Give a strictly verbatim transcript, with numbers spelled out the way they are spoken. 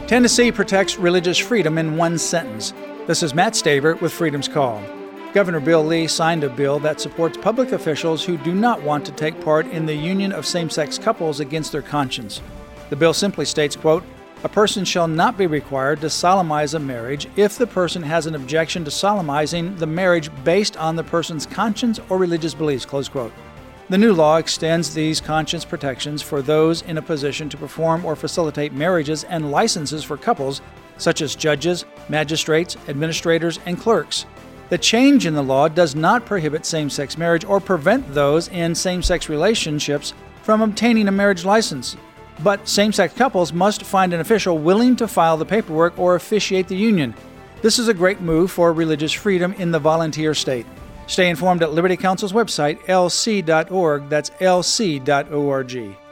Tennessee protects religious freedom in one sentence. This is Matt Staver with Freedom's Call. Governor Bill Lee signed a bill that supports public officials who do not want to take part in the union of same-sex couples against their conscience. The bill simply states, quote, "A person shall not be required to solemnize a marriage if the person has an objection to solemnizing the marriage based on the person's conscience or religious beliefs," close quote. The new law extends these conscience protections for those in a position to perform or facilitate marriages and licenses for couples, such as judges, magistrates, administrators, and clerks. The change in the law does not prohibit same-sex marriage or prevent those in same-sex relationships from obtaining a marriage license. But same-sex couples must find an official willing to file the paperwork or officiate the union. This is a great move for religious freedom in the volunteer state. Stay informed at Liberty Counsel's website, L C dot org. That's L C dot org.